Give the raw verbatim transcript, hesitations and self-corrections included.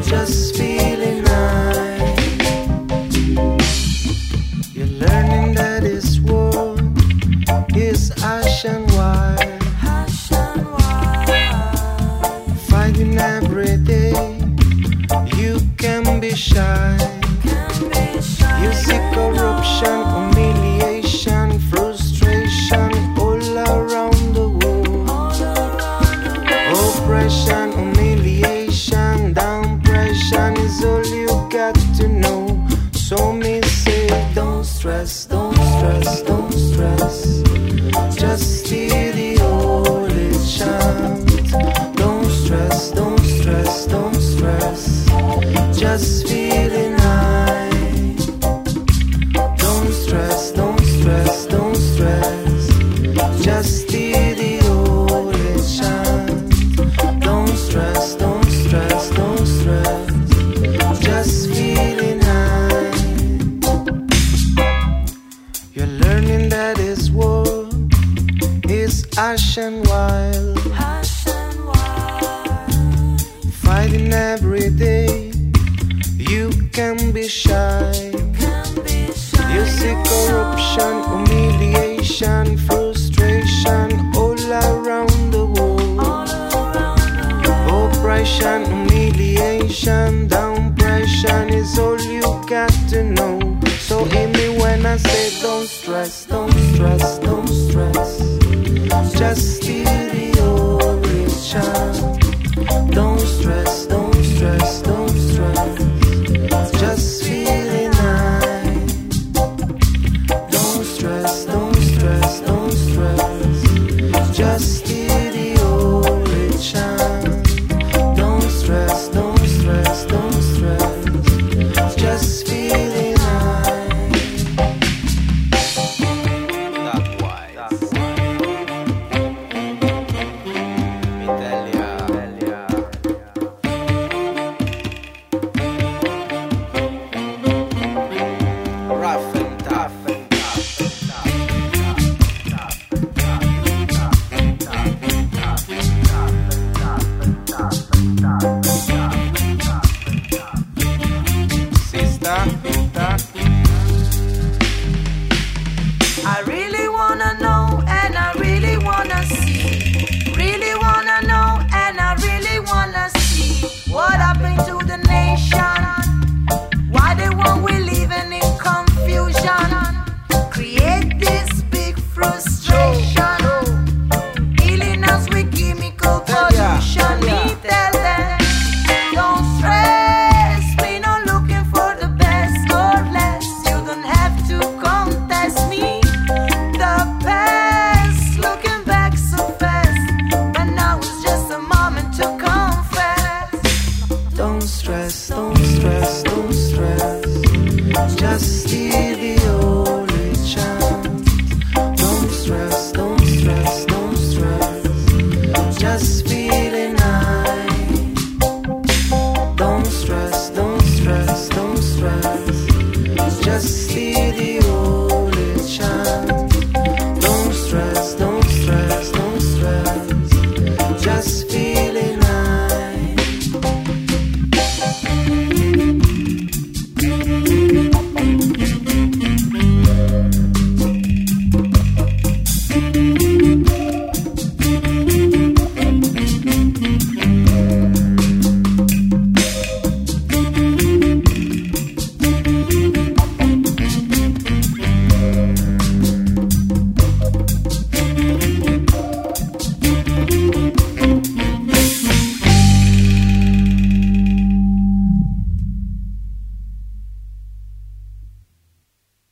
just feeling nice. You're learning that this world is ash and wide, fighting every day. You can be shy. You see corruption, humiliation, frustration all around the world. Oppression, humiliation, down pressure is all you got to know. So me say, don't stress, don't stress, don't stress. Just hear the holy chant. Don't stress, don't stress, don't stress. Just feeling high. Don't stress, don't stress, don't stress. Just hear the holy chant. Don't stress, don't stress, don't stress. Just feeling high. You're learning that this world is ash and wild, fighting every day. You can be shy. You see corruption, humiliation, frustration all around the world. Oppression, humiliation, down pressure is all you got to know. So hear me when I say don't stress, don't stress, don't stress. Just hear the holy chant. Don't stress,